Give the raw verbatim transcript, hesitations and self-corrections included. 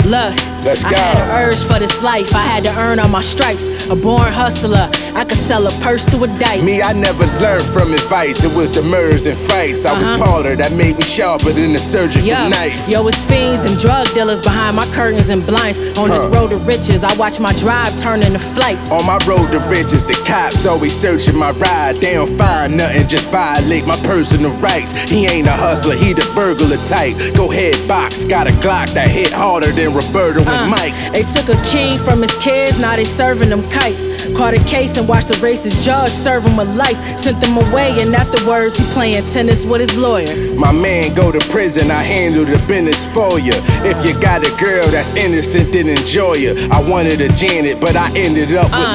Look, Let's I go. had an urge for this life. I had to earn all my stripes. A born hustler, I could sell a purse to a dyke. Me, I never learned from advice. It was the murders and fights. I was Uh-huh. Potter that made me sharper than a surgical Yo, knife. yo, it's fiends and drug dealers behind my curtains and blinds. On this Huh. road to riches, I watch my drive turn into flights. On my road to riches, the cops always searching my ride. They don't find nothing, just violate my personal rights. He ain't a hustler, he the burglar type. Go ahead, box, got a Glock that hit harder than Roberto and Uh, Mike. They took a king from his kids, now they serving them kites. Caught a case and watched the racist judge serve him a life. Sent them away and afterwards he playing tennis with his lawyer. My man go to prison, I handle the business for you. If you got a girl that's innocent, then enjoy her. I wanted a Janet, but I ended up with